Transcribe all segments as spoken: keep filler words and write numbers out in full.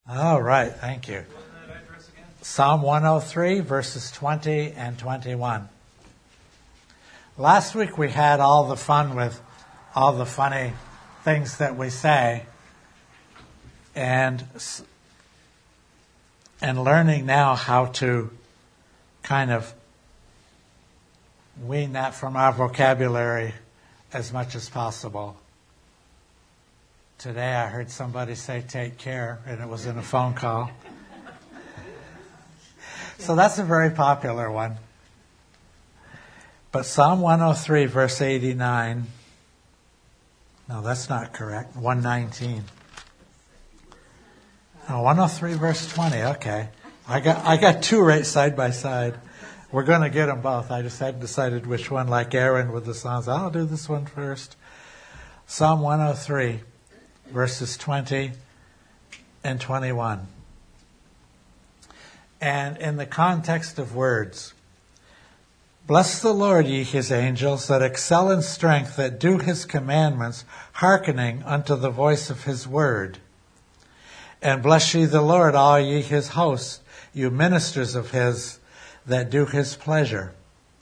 All right, thank you. Psalm one oh three, verses twenty and twenty-one. Last week we had all the fun with all the funny things that we say, and and learning now how to kind of wean that from our vocabulary as much as possible. Today I heard somebody say take care, and it was in a phone call. So that's a very popular one. But Psalm one oh three, verse eighty-nine, no, that's not correct, one nineteen. No, one oh three, verse twenty, okay. I got I got two right side by side. We're going to get them both. I just hadn't decided which one, like Aaron with the Psalms. I'll do this one first. Psalm one oh three, verses twenty and twenty-one. And in the context of words, bless the Lord, ye his angels, that excel in strength, that do his commandments, hearkening unto the voice of his word. And bless ye the Lord, all ye his hosts, you ministers of his, that do his pleasure.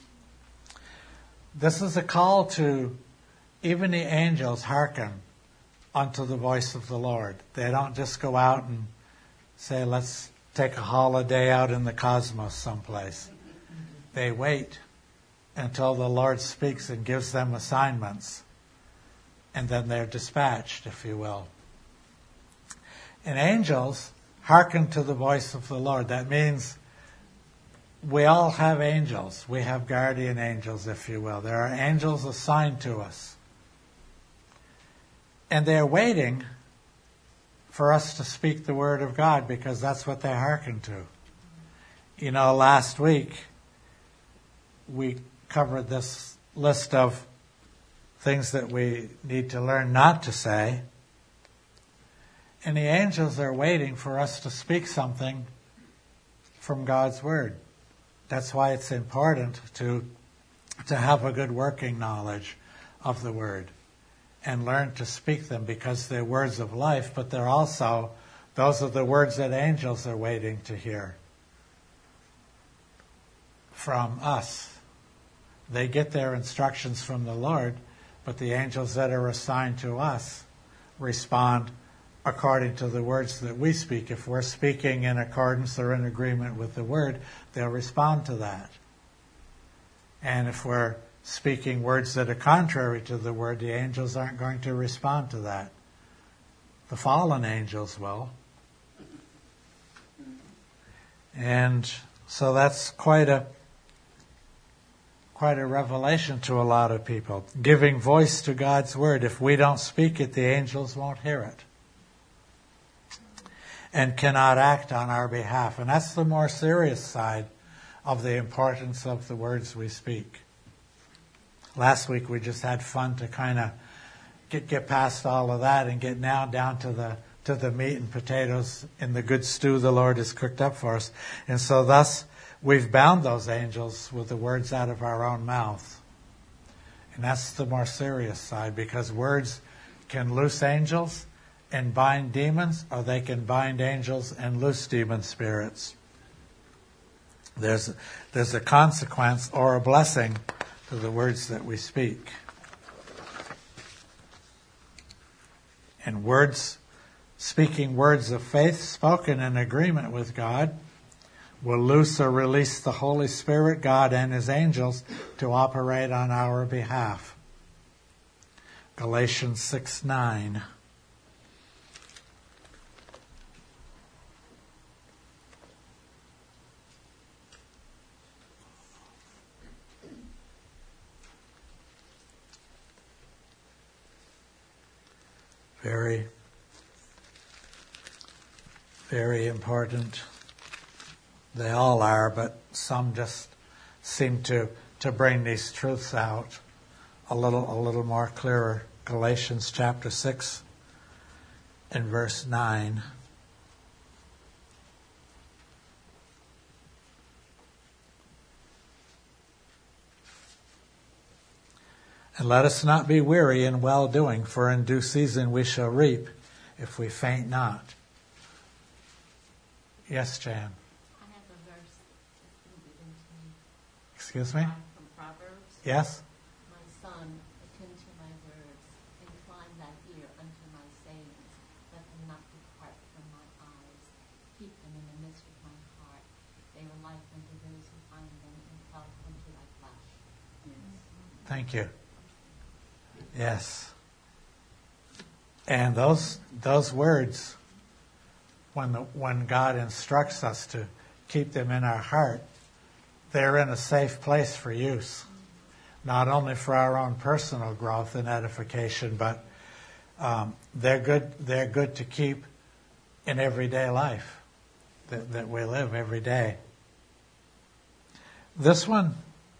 This is a call to even the angels hearken unto the voice of the Lord. They don't just go out and say, let's take a holiday out in the cosmos someplace. They wait until the Lord speaks and gives them assignments, and then they're dispatched, if you will. And angels hearken to the voice of the Lord. That means we all have angels. We have guardian angels, if you will. There are angels assigned to us. And they're waiting for us to speak the word of God, because that's what they hearken to. You know, last week we covered this list of things that we need to learn not to say. And the angels are waiting for us to speak something from God's word. That's why it's important to, to have a good working knowledge of the word and learn to speak them, because they're words of life, but they're also, those are the words that angels are waiting to hear from us. They get their instructions from the Lord, but the angels that are assigned to us respond according to the words that we speak. If we're speaking in accordance or in agreement with the word, they'll respond to that. And if we're speaking words that are contrary to the word, the angels aren't going to respond to that. The fallen angels will. And so that's quite a quite a revelation to a lot of people. Giving voice to God's word. If we don't speak it, the angels won't hear it and cannot act on our behalf. And that's the more serious side of the importance of the words we speak. Last week we just had fun to kind of get get past all of that and get now down to the to the meat and potatoes in the good stew the Lord has cooked up for us. And so thus we've bound those angels with the words out of our own mouth. And that's the more serious side, because words can loose angels and bind demons, or they can bind angels and loose demon spirits. There's there's a consequence or a blessing to the words that we speak. And words, speaking words of faith spoken in agreement with God, will loose or release the Holy Spirit, God, and his angels to operate on our behalf. Galatians six nine. Very, very important. They all are, but some just seem to, to bring these truths out a little a little more clearer. Galatians chapter six and verse nine. And let us not be weary in well-doing, for in due season we shall reap if we faint not. Yes, Jan. I have a verse that's been given to me. Excuse me? From Proverbs. Yes? My son, attend to my words, incline thy ear unto my sayings. Let them not depart from my eyes. Keep them in the midst of my heart. They are life unto those who find them, and health unto thy flesh. Yes. Thank you. Yes. And those those words, when the, when God instructs us to keep them in our heart, they're in a safe place for use, not only for our own personal growth and edification, but um, they're good. They're good to keep in everyday life that, that we live every day. This one,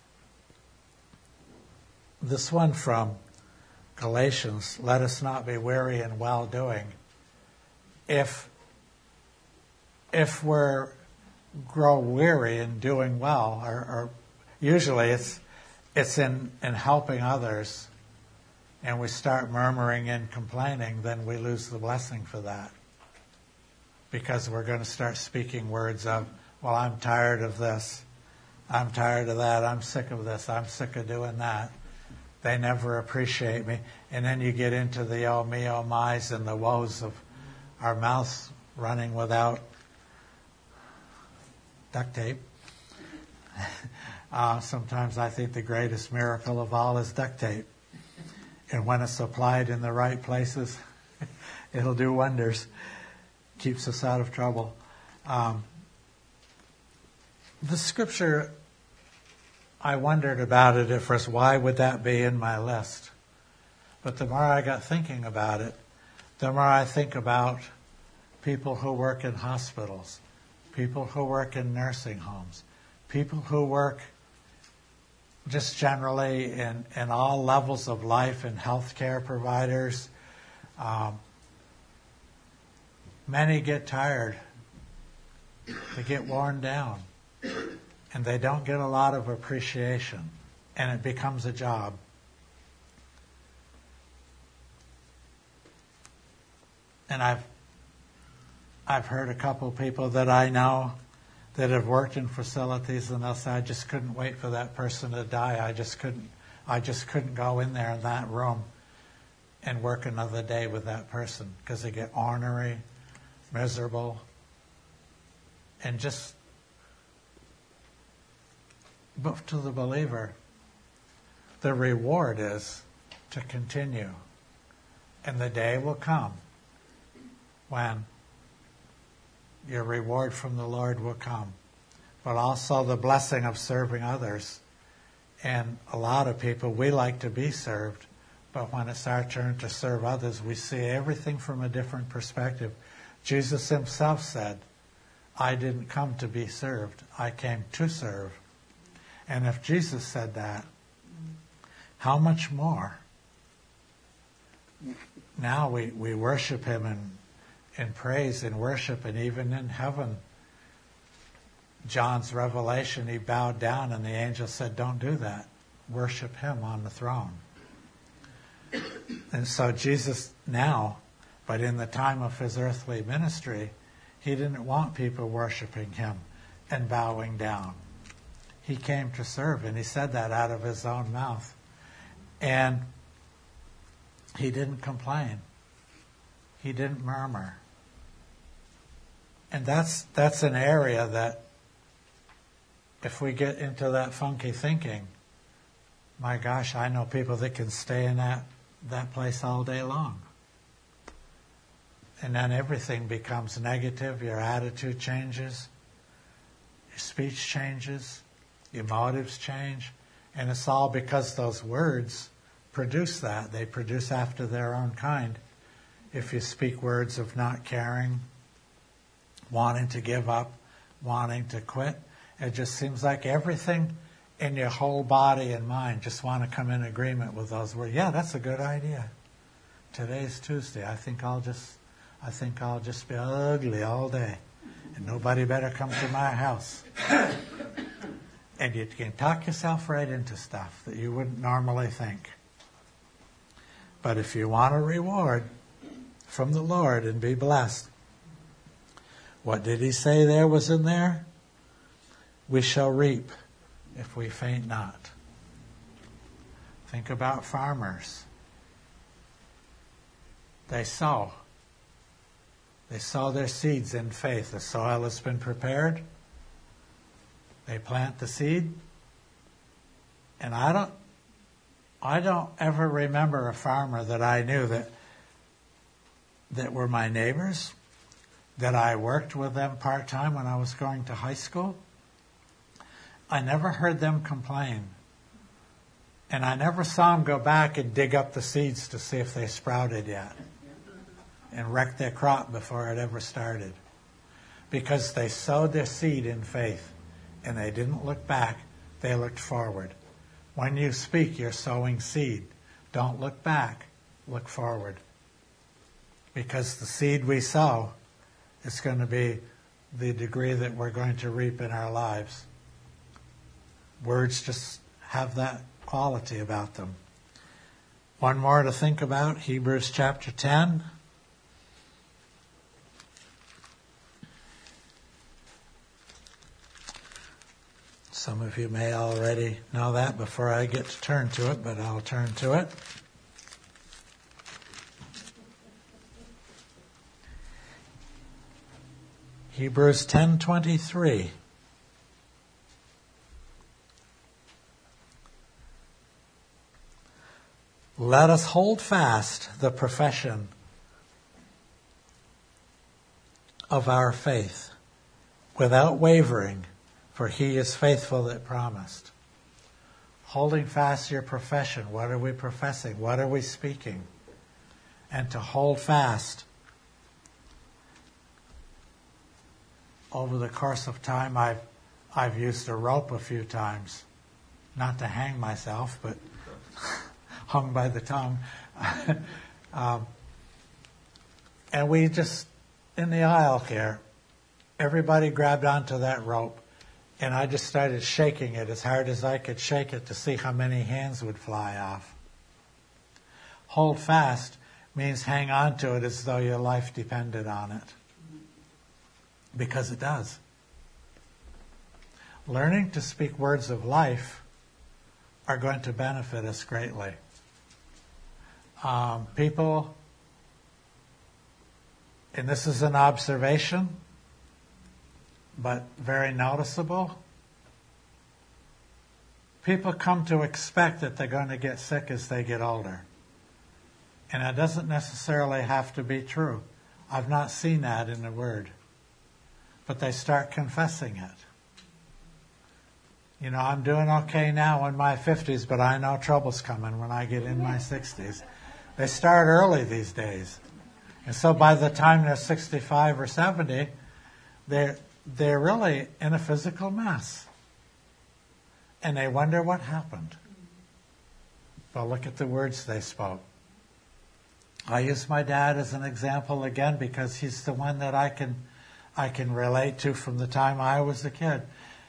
this one from Galatians, let us not be weary in well-doing. If if we're grow weary in doing well, or, or usually it's it's in, in helping others, and we start murmuring and complaining, then we lose the blessing for that. Because we're going to start speaking words of, well, I'm tired of this, I'm tired of that, I'm sick of this, I'm sick of doing that. They never appreciate me. And then you get into the oh me, oh my's and the woes of our mouths running without duct tape. uh, sometimes I think the greatest miracle of all is duct tape. And when it's applied in the right places, it'll do wonders. Keeps us out of trouble. Um, the scripture, I wondered about it at first. Why would that be in my list? But the more I got thinking about it, the more I think about people who work in hospitals, people who work in nursing homes, people who work just generally in, in all levels of life, and healthcare providers. Um, many get tired. They get worn down. And they don't get a lot of appreciation. And it becomes a job. And I've I've heard a couple of people that I know that have worked in facilities, and they'll say, I just couldn't wait for that person to die. I just couldn't I just couldn't go in there in that room and work another day with that person, because they get ornery, miserable, and just. But to the believer, the reward is to continue. And the day will come when your reward from the Lord will come. But also the blessing of serving others. And a lot of people, we like to be served, but when it's our turn to serve others, we see everything from a different perspective. Jesus himself said, I didn't come to be served, I came to serve. And if Jesus said that, how much more? Now we, we worship him in, in praise and worship, and even in heaven, John's revelation, he bowed down and the angel said, don't do that. Worship him on the throne. And so Jesus now, but in the time of his earthly ministry, he didn't want people worshiping him and bowing down. He came to serve, and he said that out of his own mouth. And he didn't complain. He didn't murmur. And that's that's an area that, if we get into that funky thinking, my gosh, I know people that can stay in that, that place all day long. And then everything becomes negative, your attitude changes, your speech changes, your motives change, and it's all because those words produce that. They produce after their own kind. If you speak words of not caring, wanting to give up, wanting to quit, it just seems like everything in your whole body and mind just want to come in agreement with those words. Yeah, that's a good idea. Today's Tuesday. I think I'll just, I think I'll just be ugly all day, and nobody better come to my house. And you can talk yourself right into stuff that you wouldn't normally think. But if you want a reward from the Lord and be blessed, What did he say there was in there? We shall reap if we faint not. Think about farmers. They sow. They sow their seeds in faith. The soil has been prepared. They plant the seed. And I don't I don't ever remember a farmer that I knew that that were my neighbors, that I worked with them part-time when I was going to high school. I never heard them complain. And I never saw them go back and dig up the seeds to see if they sprouted yet and wreck their crop before it ever started. Because they sowed their seed in faith and they didn't look back, they looked forward. When you speak, you're sowing seed. Don't look back, look forward. Because the seed we sow is going to be the degree that we're going to reap in our lives. Words just have that quality about them. One more to think about, Hebrews chapter ten. Some of you may already know that before I get to turn to it, but I'll turn to it. Hebrews ten twenty-three. Let us hold fast the profession of our faith without wavering, for he is faithful that promised. Holding fast your profession. What are we professing? What are we speaking? And to hold fast. Over the course of time, I've, I've used a rope a few times. Not to hang myself, but hung by the tongue. um, and we just, in the aisle here, everybody grabbed onto that rope. And I just started shaking it as hard as I could shake it to see how many hands would fly off. Hold fast means hang on to it as though your life depended on it. Because it does. Learning to speak words of life are going to benefit us greatly. Um, people, and this is an observation, but very noticeable. People come to expect that they're going to get sick as they get older. And it doesn't necessarily have to be true. I've not seen that in the Word. But they start confessing it. You know, I'm doing okay now in my fifties, but I know trouble's coming when I get in my sixties. They start early these days. And so by the time they're sixty-five or seventy, they're, they're really in a physical mess. And they wonder what happened. But look at the words they spoke. I use my dad as an example again because he's the one that I can I can relate to from the time I was a kid.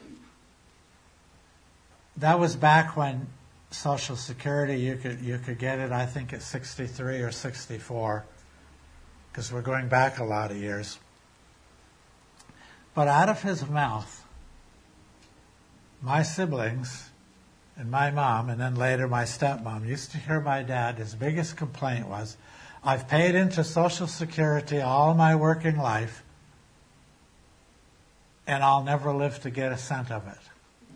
That was back when Social Security, you could you could get it, I think, at sixty-three or sixty-four, because we're going back a lot of years. But out of his mouth, my siblings and my mom, and then later my stepmom, used to hear my dad, his biggest complaint was, I've paid into Social Security all my working life, and I'll never live to get a cent of it.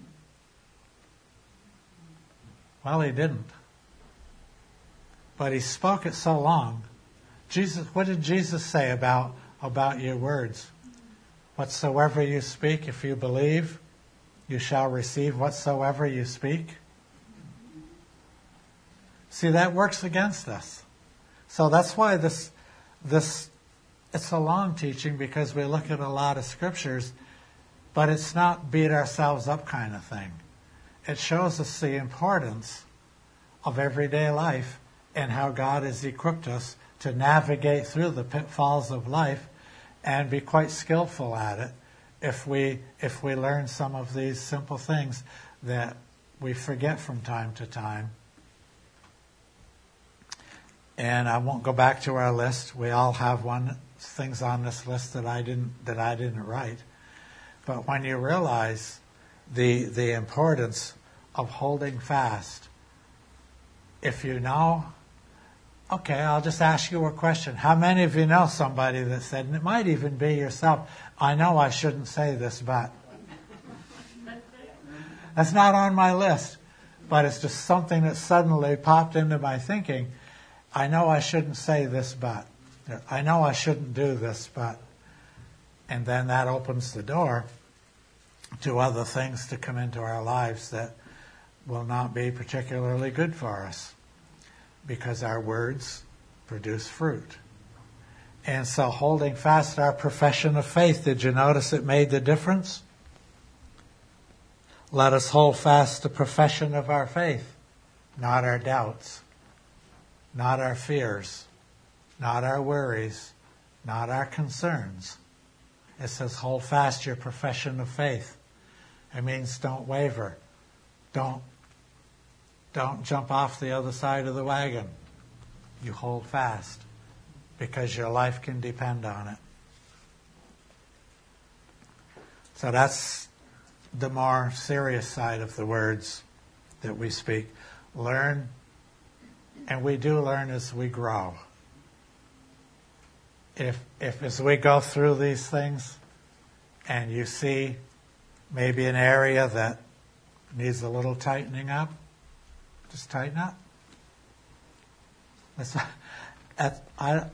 Well, he didn't. But he spoke it so long. Jesus, what did Jesus say about, about your words? Whatsoever you speak, if you believe, you shall receive whatsoever you speak. See, that works against us. So that's why this, this, it's a long teaching, because we look at a lot of scriptures, but it's not beat ourselves up kind of thing. It shows us the importance of everyday life and how God has equipped us to navigate through the pitfalls of life and be quite skillful at it if we if we learn some of these simple things that we forget from time to time. And I won't go back to our list. We all have one things on this list that I didn't that I didn't write. But when you realize the the importance of holding fast, if you know, okay, I'll just ask you a question. How many of you know somebody that said, and it might even be yourself, I know I shouldn't say this, but that's not on my list, but it's just something that suddenly popped into my thinking. I know I shouldn't say this, but I know I shouldn't do this, but, and then that opens the door to other things to come into our lives that will not be particularly good for us, because our words produce fruit. And so holding fast our profession of faith, did you notice it made the difference? Let us hold fast the profession of our faith, not our doubts, not our fears, not our worries, not our concerns. It says hold fast your profession of faith. It means don't waver. Don't, don't jump off the other side of the wagon. You hold fast because your life can depend on it. So that's the more serious side of the words that we speak. Learn, and we do learn as we grow. If, if as we go through these things and you see maybe an area that needs a little tightening up, just tighten up. It's, I,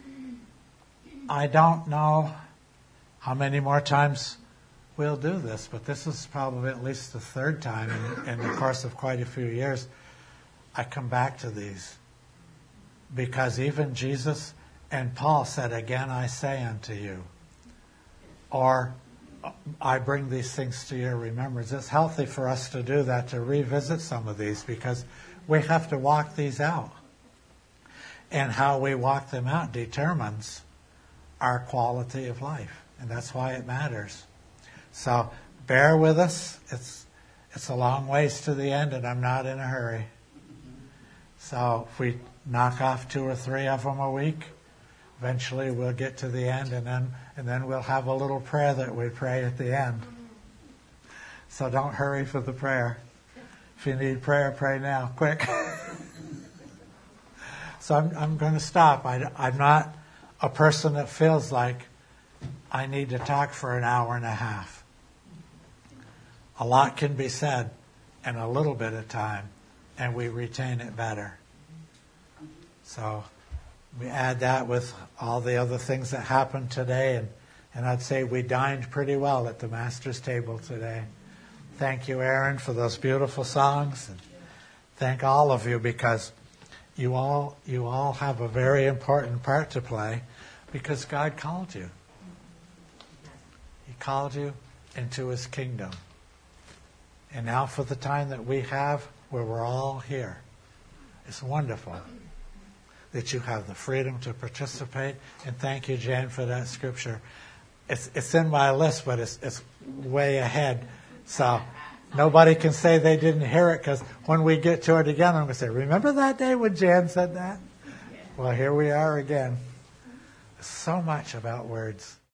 I don't know how many more times we'll do this, but this is probably at least the third time in, in the course of quite a few years I come back to these. Because even Jesus and Paul said, again I say unto you, or I bring these things to your remembrance. It's healthy for us to do that, to revisit some of these, because we have to walk these out. And how we walk them out determines our quality of life. And that's why it matters. So bear with us. It's it's a long ways to the end, and I'm not in a hurry. So if we knock off two or three of them a week, eventually we'll get to the end, and then and then we'll have a little prayer that we pray at the end. So don't hurry for the prayer. If you need prayer, pray now, quick. So I'm, I'm going to stop. I, I'm not a person that feels like I need to talk for an hour and a half. A lot can be said in a little bit of time, and we retain it better. So we add that with all the other things that happened today, and, and I'd say we dined pretty well at the Master's table today. Thank you, Aaron, for those beautiful songs, and thank all of you, because you all you all have a very important part to play, because God called you. He called you into His kingdom. And now for the time that we have, where we're all here, it's wonderful that you have the freedom to participate. And thank you, Jan, for that scripture. It's it's in my list, but it's it's way ahead. So nobody can say they didn't hear it, because when we get to it again, I'm going to say, remember that day when Jan said that? Well, here we are again. So much about words.